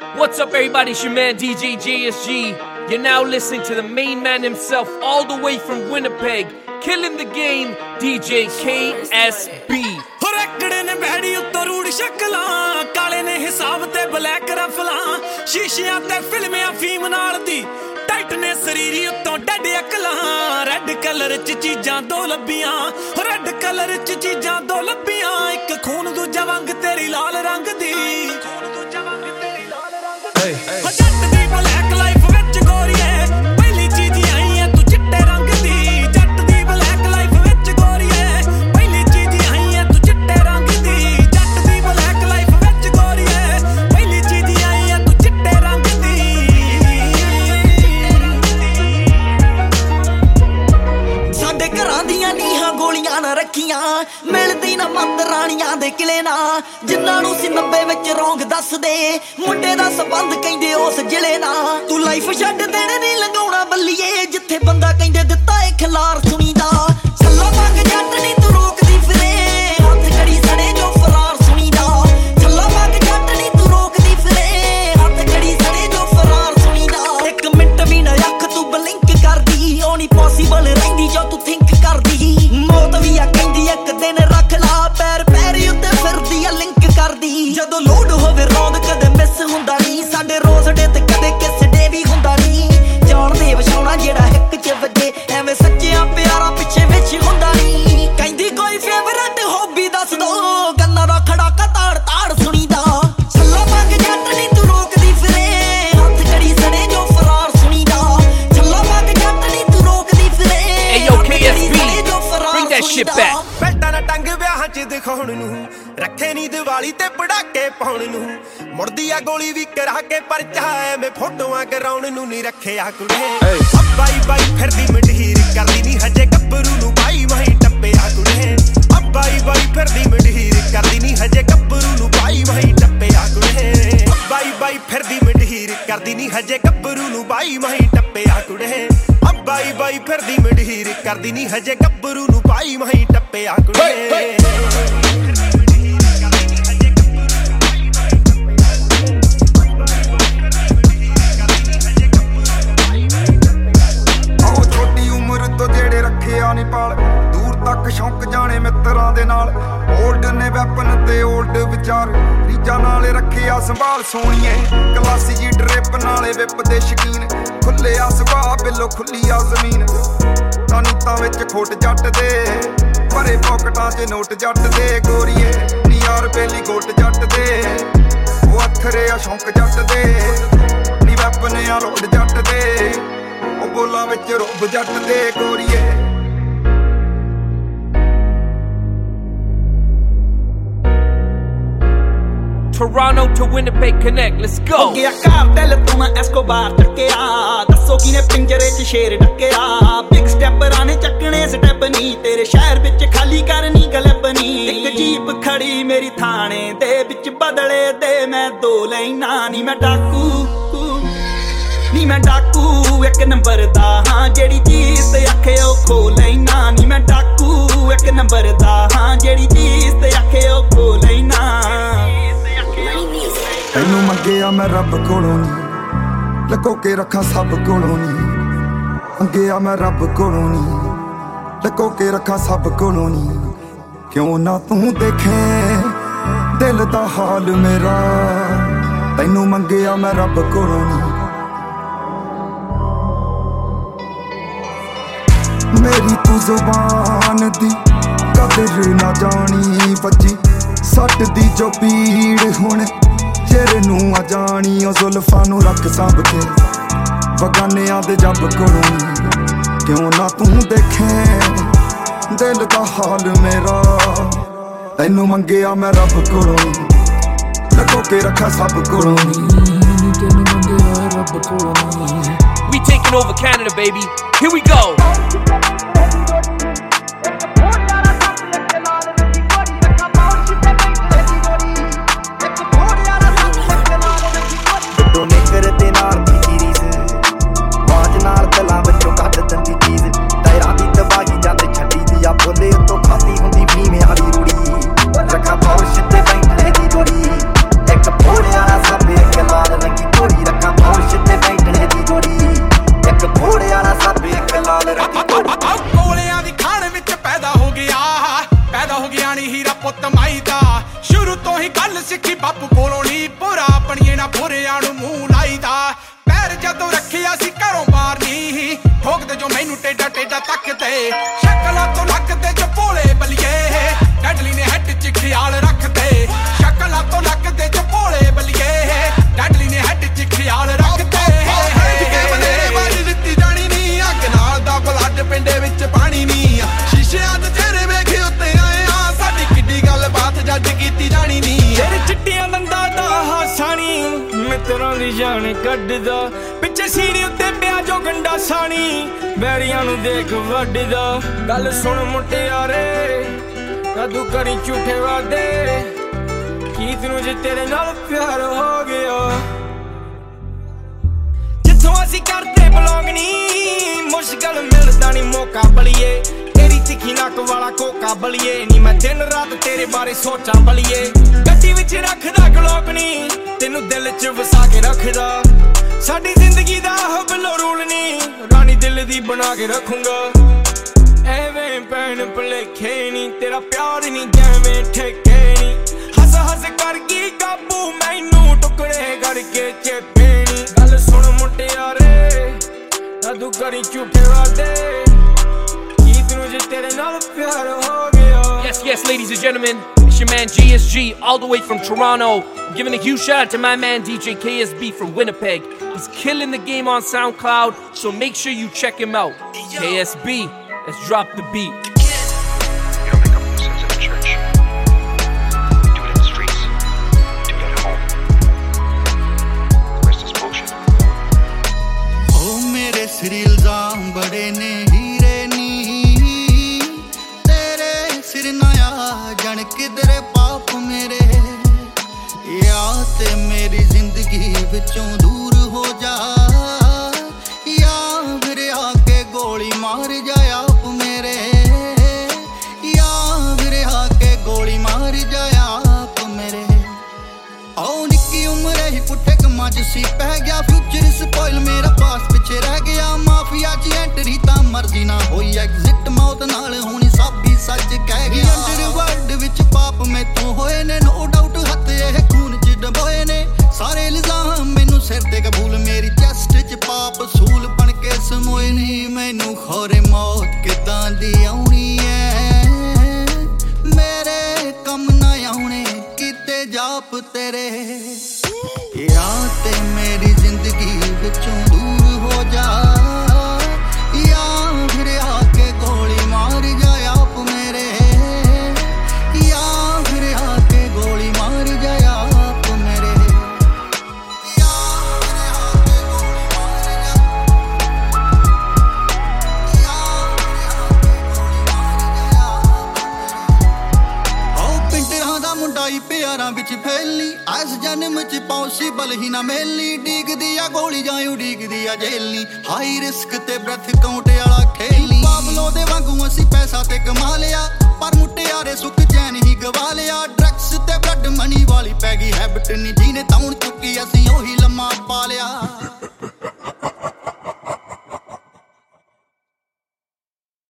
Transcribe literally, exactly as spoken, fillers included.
What's up, everybody? It's your man D J J S G. You're now listening to the main man himself, all the way from Winnipeg, killing the game, D J K S B. ਰੈਕੜੇ ਨੇ ਬੈੜੀ ਉੱਤੋਂ ਰੂੜ ਸ਼ਕਲਾਂ ਕਾਲੇ ਨੇ ਹਿਸਾਬ ਤੇ black ਰਫਲਾਂ ਸ਼ੀਸ਼ਿਆਂ ਤੇ ਫਿਲਮਿਆਂ ਫੀਮ ਨਾਲ ਦੀ tight ਨੇ ਸਰੀਰੀ ਉੱਤੋਂ ਡੱਡ ਅਕਲਾਂ ਰੈੱਡ ਕਲਰ ਚ ਚੀਜ਼ਾਂ ਦੋ ਲੱਭੀਆਂ ਰੈੱਡ ਕਲਰ ਚ ਚੀਜ਼ਾਂ ਦੋ ਲੱਭੀਆਂ ਇੱਕ ਖੂਨ ਦੂਜਾ ਵੰਗ ਤੇਰੀ ਲਾਲ ਰੰਗ ਦੀ ਖੂਨ ਦੂਜਾ ਵੰਗ ਤੇਰੀ ਲਾਲ ਰੰਗ ਦੀ ਹੋ ਜੱਟ ਦੀ ਬਲੈਕ ਲਾਈਫ ਵਿੱਚ ਗੋਰੀਏ ਪਹਿਲੀ ਚੀਜ਼ ਆਈ ਐ ਤੂੰ ਚਿੱਟੇ ਰੰਗ ਦੀ ਜੱਟ ਦੀ ਬਲੈਕ ਲਾਈਫ ਵਿੱਚ ਗੋਰੀਏ ਪਹਿਲੀ ਚੀਜ਼ ਆਈ ਐ ਤੂੰ ਚਿੱਟੇ ਰੰਗ ਦੀ ਜੱਟ ਦੀ ਬਲੈਕ ਲਾਈਫ ਵਿੱਚ ਗੋਰੀਏ ਪਹਿਲੀ ਚੀਜ਼ ਆਈ ਐ ਤੂੰ ਚਿੱਟੇ ਰੰਗ ਦੀ ਸਾਡੇ ਘਰਾਂ ਦੀਆਂ ਨੀਹਾਂ ਗੋਲੀਆਂ ਨਾ ਰੱਖੀਆਂ ਮਿਲਦੀ ਨਾ ਮੰਦ ਰਾਣੀਆਂ ਦੇ ਕਿਲੇ ਨਾ ਜਿੰਨਾਂ ਨੂੰ ਸੀ ਨੱਬੇ ਵਿੱਚ ਰੋਂਗ ਦੱਸਦੇ ਮੁੰਡੇ ਦਾ ਸੰਬੰਧ ਕਹਿੰਦੇ ਉਸ ਜ਼ਿਲ੍ਹੇ ਨਾ ਤੂੰ ਲਾਈਫ ਛੱਡ ਦੇਣੇ ਨਹੀਂ ਲੰਘਾਉਣਾ ਬੱਲੀਏ ਜਿੱਥੇ ਬੰਦਾ ਕਹਿੰਦੇ ਦਿੱਤਾ ਏ ਖਿਲਾਰ ਸੁਣੀਦਾ ਛੱਲਾ ਮੰਗ ਜੱਟ ਨਹੀਂ ਤੂੰ ਰੋਕਦੀ ਫਿਰੇ ਹੱਥ ਕੜੀ ਸੜੇ ਜੋ ਫਰਾਰ ਸੁਣੀਦਾ ਛੱਲਾ ਮੰਗ ਜੱਟ ਨਹੀਂ ਤੂੰ ਰੋਕਦੀ ਫਿਰੇ ਹੱਥ ਕੜੀ ਸੜੇ ਜੋ ਫਰਾਰ ਸੁਣੀਦਾ ਇੱਕ ਮਿੰਟ ਵੀ ਨਾ ਅੱਖ ਤੂੰ ਬਲਿੰਕ ਕਰਦੀ ਉਹ ਨਹੀਂ ਪੋਸੀਬਲ ਰਹਿੰਦੀ ਜੋ ਤੂੰ ਥਿੰਕ ਕਰਦੀ ਮੌਤ ਵੀ ਆ ਕਹਿੰਦੀ ਇੱਕ ਦਿਨ ਰੱਖ ਲਾ ਪੈਰ ਪੈਰੀ ਉੱਤੇ ਫਿਰਦੀ ਆ ਲਿੰਕ ਕਰਦੀ ਜਦੋਂ ਲੋਡ ਹੋਵੇ ਰੌਂਦ ਕਦੇ ਮਿਸ ਹੁੰਦਾ ਨਹੀਂ ਸਾਡੇ ਰੋਜ਼ ਡੇ ਤੇ ਕਦੇ ਕਿਸ ਡੇ ਵੀ ਹੁੰਦਾ ਨਹੀਂ ਜਾਣਦੇ ਵਛਾਉਣਾ ਜਿਹੜਾ ਹਿੱਕ ਚ ਵੱਜੇ ਐਵੇਂ ਸੱਚਿਆਂ ਪਿਆਰਾਂ ਪਿੱਛੇ ਵਿੱਚ ਹੁੰਦਾ ਨਹੀਂ ਕਹਿੰਦੀ ਕੋਈ ਫੇਵਰਟ ਹੌਬੀ ਦੱਸ ਦੋ ਗੰਨਾ ਦਾ ਖੜਾਕਾ ਤਾੜ ਤਾੜ ਸੁਣੀਦਾ ਛੱਲਾ ਮੰਗ ਜੱਟ ਨਹੀਂ ਤੂੰ ਰੋਕਦੀ ਫਿਰੇ ਹੱਥ ਕੜੀ ਸੜੇ ਜੋ ਫਰਾਰ ਸੁਣੀਦਾ ਛੱਲਾ ਮੰਗ ਜੱਟ ਨਹੀਂ ਤੂੰ ਰੋਕਦੀ ਫਿਰੇ Hey yo, K S B, bring that shit back. ਬੈਲਟਾਂ ਨਾ ਟੰਗ ਵਿਆਹਾਂ ਚ ਦਿਖਾਉਣ ਨੂੰ ਰੱਖੇ ਨੀ ਦੀਵਾਲੀ ਤੇ ਪੜਾਕੇ ਪਾਉਣ ਨੂੰ ਮੁੜਦੀ ਆ ਗੋਲੀ ਵੀ ਕਰਾ ਕੇ ਪਰਚਾ ਐਵੇਂ ਫੋਟੋਆਂ ਕਰਾਉਣ ਨੂੰ ਨਹੀਂ ਰੱਖਿਆ ਕੁੜੇ ਬਾਈ ਬਾਈ ਫਿਰਦੀ ਮੰਢੀਰ ਕਰਦੀ ਨੀ ਹਜੇ ਗੱਭਰੂ ਨੂੰ ਬਾਈ ਮਾਈ ਟੱਪਿਆ ਕੁੜੇ ਬਾਈ ਬਾਈ ਫਿਰਦੀ ਮੰਢੀਰ ਕਰਦੀ ਨੀ ਹਜੇ ਗੱਭਰੂ ਨੂੰ ਬਾਈ ਮਾਈ ਟੱਪਿਆ ਕੁੜੇ ਬਾਈ ਬਾਈ ਫਿਰਦੀ ਮੰਢੀਰ ਕਰਦੀ ਨੀ ਹਜੇ ਗੱਭਰੂ ਨੂੰ ਬਾਈ ਮਾਈ ਟੱਪਿਆ ਕੁੜੇ ਬਾਈ ਬਾਈ ਫਿਰਦੀ ਮੰਢੀਰ ਕਰਦੀ ਨੀ ਹਜੇ ਗੱਭਰੂ ਨੂੰ ਬਾਈ ਮਾਈ ਟੱਪਿਆ ਕੁੜੇ ਨੀ ਪਾਲ ਦੂਰ ਤੱਕ ਸ਼ੌਂਕ ਜਾਣੇ ਮਿੱਤਰਾਂ ਦੇ ਨਾਲ ਓਲਡ ਨੇ ਵੈਪਨ ਤੇ ਓਲਡ ਵਿਚਾਰ ਰੀਜਾਂ ਨਾਲ ਰੱਖਿਆ ਸੰਭਾਲ ਸੋਣੀਏ ਕਲਾਸੀ ਜੀ ਡ੍ਰਿਪ ਨਾਲੇ ਵਿਪ ਦੇ ਸ਼ਕੀਨ ਖੁੱਲੇ ਆ ਸੁਭਾਅ ਬਿੱਲੋ ਖੁੱਲੀ ਆ ਜ਼ਮੀਨ ਤਾਨੀਤਾਂ ਵਿੱਚ ਖੋਟ ਜੱਟ ਦੇ ਭਰੇ ਪੌਕਟਾਂ 'ਚ ਨੋਟ ਜੱਟ ਦੇ ਗੋਰੀਏ ਨੀ ਯਾਰ ਬੇਲੀ ਗੋਟ ਜੱਟ ਦੇ ਉਹ ਅੱਥਰੇ ਆ ਸ਼ੌਂਕ ਜੱਟ ਦੇ ਨੀ ਵੈਪਨ ਆ ਲੋਡ ਜੱਟ ਦੇ ਉਹ ਬੋਲਾਂ ਵਿੱਚ ਰੁੱਬ ਜੱਟ ਦੇ ਗੋਰੀਏ Toronto to Winnipeg connect, let's go. ਹੋ ਗਿਆ ਕਾਰਟੈਲ ਤੋਂ ਮੈਂ ਐਸਕੋਬਾਰ ਟੱਕਿਆ ਦੱਸੋ ਕਿਨੇ ਪਿੰਜਰੇ 'ਚ ਸ਼ੇਰ ਡੱਕਿਆ ਬਿਗ ਸਟੈਪਰਾਂ ਨੇ ਚੱਕਣੇ ਸਟੈਪ ਨਹੀਂ ਤੇਰੇ ਸ਼ਹਿਰ ਵਿੱਚ ਖਾਲੀ ਕਰਨੀ ਗਲਬ ਨਹੀਂ ਇੱਕ ਜੀਪ ਖੜੀ ਮੇਰੀ ਥਾਣੇ ਦੇ ਵਿੱਚ ਬਦਲੇ ਦੇ ਮੈਂ ਦੋ ਲੈਣਾ ਨਹੀਂ ਮੈਂ ਡਾਕੂ ਨੀ ਮੈਂ ਡਾਕੂ ਇੱਕ ਨੰਬਰ ਦਾ ਹਾਂ ਜਿਹੜੀ ਚੀਜ਼ ਤੇ ਆਖੇ ਉਹ ਖੋ ਲੈਣਾ ਨੀ ਮੈਂ ਡਾਕੂ ਇੱਕ ਨੰਬਰ ਦਾ ਹਾਂ ਜਿਹੜੀ ਚੀਜ਼ ਤੇ ਆਖੇ ਉਹ ਖੋ ਲੈਣਾ ਤੈਨੂੰ ਮੰਗਿਆ ਮੈਂ ਰੱਬ ਕੋਲੋਂ ਨੀ ਲਕੋ ਕੇ ਰੱਖਾਂ ਸਭ ਕੋਲੋਂ ਨੀ ਮੰਗਿਆ ਮੈਂ ਰੱਬ ਕੋਲੋਂ ਨੀ ਲਕੋ ਕੇ ਰੱਖਾਂ ਸਭ ਕੋਲੋਂ ਨੀ ਕਿਉਂ ਨਾ ਤੂੰ ਦੇਖੇ ਦਿਲ ਦਾ ਹਾਲ ਮੇਰਾ ਤੈਨੂੰ ਮੰਗਿਆ ਮੈਂ ਰੱਬ ਕੋਲੋਂ ਨੀ ਮੇਰੀ ਤੂੰ ਜ਼ੁਬਾਨ ਦੀ ਕਦਰ ਨਾ ਜਾਣੀ ਵੱਜੀ ਸੱਟ ਦੀ ਜੋ ਪੀੜ ਹੁਣ ਚਿਹਰੇ ਨੂੰ ਆ ਜਾਣੀ ਉਹ ਜ਼ੁਲਫਾਂ ਨੂੰ ਰੱਖ ਸਾਂਭ ਕੇ ਬਗਾਨਿਆਂ ਦੇ ਜੱਬ ਕੋਲੋਂ ਕਿਉਂ ਨਾ ਤੂੰ ਦੇਖੇ ਦਿਲ ਦਾ ਹਾਲ ਮੇਰਾ ਤੈਨੂੰ ਮੰਗਿਆ ਮੈਂ ਰੱਬ ਕੋਲੋਂ ਲਕੋ ਕੇ ਰੱਖਾਂ ਸਭ ਕੋਲੋਂ ਤੈਨੂੰ ਮੰਗਿਆ ਰੱਬ ਕੋਲੋਂ We taking over Canada, baby. Here we go. ਬੋਲੇ ਤੋਂ ਖਾਤੀ ਹੁੰਦੀ ਫੀਮੇ ਵਾਲੀ ਰੂੜੀ ਰੱਖਾ ਪੌਸ਼ ਤੇ ਬੈਂਕ ਦੀ ਜੋੜੀ ਇੱਕ ਪੋੜਿਆ ਸਭ ਇੱਕ ਲਾਲ ਰੰਗੀ ਬਿਨਾ ਫੁਰਿਆਂ ਨੂੰ ਮੂੰਹ ਲਾਈਦਾ ਪੈਰ ਜਦੋਂ ਰੱਖਿਆ ਸੀ ਘਰੋਂ ਬਾਹਰ ਨੀ ਠੋਕਦੇ ਜੋ ਮੈਨੂੰ ਟੇਡਾ ਟੇਡਾ ਤੱਕਦੇ ਸ਼ਕਲਾਂ ਤੋਂ ਲੱਗਦੇ ਜੋ ਭੋਲੇ ਬਲੀਏ ਡੈਡਲੀ ਨੇ ਹੈਡ 'ਚ ਖਿਆਲ ਰੱਖਦੇ ਸ਼ਕਲਾਂ ਤੋਂ ਲੱਗਦੇ ਜੋ ਭੋਲੇ ਬਲੀਏ ਡੈਡਲੀ ਨੇ ਹੈਡ 'ਚ ਖਿਆਲ ਰੱਖਦੇ ਬਨੇਰੇ ਬਾਜੀ ਦਿੱਤੀ ਜਾਣੀ ਨੀ ਅੱਗ ਨਾਲ ਦਾ ਬਲੱਡ ਪਿੰਡੇ ਵਿੱਚ ਪਾਣੀ ਨੀ ਸ਼ੀਸ਼ਿਆਂ ਦੇ ਚਿਹਰੇ ਵੇਖੇ ਉੱਤੇ ਆਏ ਆ ਸਾਡੀ ਕਿੱਡੀ ਗੱਲ ਬਾਤ ਜੱਜ ਕੀਤੀ ਜਾਣੀ ਨੀ ਤੇਰੇ ਚਿੱਟੀਆਂ ਦੰਦਾਂ ਦਾ ਹਾਸਾਣੀ ਮਿੱਤਰਾਂ ਦੀ ਜਾਨ ਕੱਢਦਾ ਪਿੱਛੇ ਸੀਰੀ ਉੱਤੇ ਪਿਆ ਜੋ ਗੰਡਾ ਸਾਣੀ ਬੈਰੀਆਂ ਨੂੰ ਦੇਖ ਵੱਢਦਾ ਗੱਲ ਸੁਣ ਮੁਟਿਆਰੇ ਕਦੋਂ ਕਰੀ ਝੂਠੇ ਵਾਦੇ ਕੀ ਤੈਨੂੰ ਜੇ ਤੇਰੇ ਨਾਲ ਪਿਆਰ ਹੋ ਗਿਆ ਜਿੱਥੋਂ ਅਸੀਂ ਕਰਦੇ ਬਲੌਂਗ ਨੀ ਮੁਸ਼ਕਲ ਮਿਲਦਾ ਨੀ ਮੌਕਾ ਬਲੀਏ ਤੇਰੀ ਤਿੱਖੀ ਨੱਕ ਵਾਲਾ ਕੋਕਾ ਬਲੀਏ ਨੀ ਮੈਂ ਦਿਨ ਰਾਤ ਤੇਰੇ ਬਾਰੇ ਸੋਚਾਂ ਬਲੀਏ ਗੱਡੀ ਵਿੱਚ ਰੱਖਦਾ ਗਲੋਕ ਨੀ ਤੈਨੂੰ ਦਿਲ 'ਚ ਵਸਾ ਕੇ ਰੱਖਦਾ ਸਾਡੀ ਜ਼ਿੰਦਗੀ ਦਾ ਬਲੋ ਰੂਲ ਨੀ ਰਾਣੀ ਦਿਲ ਦੀ ਬਣਾ ਕੇ ਰੱਖੂੰਗਾ ਐਵੇਂ ਪੈਣ ਭਲੇਖੇ ਨੀ ਤੇਰਾ ਪਿਆਰ ਨੀ ਜਿਵੇਂ ਠੇਕੇ ਨੀ ਹੱਸ ਹੱਸ ਕਰ ਗਈ ਕਾਬੂ ਮੈਨੂੰ ਟੁਕੜੇ ਕਰਕੇ ਚੇਪੇ ਨੀ ਗੱਲ ਸੁਣ ਮੁਟਿਆਰੇ ਕਦੋਂ ਕਰੀ ਝੂਠੇ ਵਾਦੇ ਕੀ ਤੈਨੂੰ ਜੇ ਤੇਰੇ ਨਾਲ ਪਿਆਰ ਹੋ ਗਿਆ Yes, yes, ladies and gentlemen, it's your man G S G, all the way from Toronto. I'm giving a huge shout out to my man D J K S B from Winnipeg. He's killing the game on SoundCloud, so make sure you check him out. K S B, let's drop the beat. You don't make up new sins in the church. You do it in the streets. You do it at home. Where's this bullshit? Oh, mere sir ilzam bade ne हीरे नी तेरे सिर नया जन किधरे पाप मेरे या ते मेरी जिंदगी विचों दूर हो जा या फिर आके गोली मार जाए आप मेरे या फिर आके गोली मार जाए आप मेरे आओ निक्की उम्र ही पुट्ठे कम्मां च सी पै गया फ्यूचर स्पॉइल मेरा पास पिछे रह गया माफिया च एंट्री तां मर्जी ना होई एग्जिट मौत नाल होनी सब भी सच कह गया अंडरवर्ल्ड विच पाप मैथों होए ने नो डाउट हत्थ ਇਹ खून च डबोए ने सारे इल्जाम मैनू सिर ते कबूल मेरी चेस्ट च पाप सूल बन के समोए ने मैनू खौरे मौत किदां दी आउणी ऐ मेरे कम ना आउणे किते जाप तेरे या ते मेरी जिंदगी विचों दूर हो जा या फिर आके गोली मार जाए आप मेरे या फिर आके गोली मार जाए आप मेरे या फिर आके गोली मार जाए या फिर आके गोली मार जाए आओ पिंडरां दा मुंडा ही प्यारां विच फैलनी इस जन्म च पॉसिबल ही ना मिलनी डिगदी आ गोली जां उडीकदी आ जेलनी हाई रिस्क ते ब्रेथ काउंट वाला खेलनी पाबलो दे वांगू असी पैसा ते कमा लिया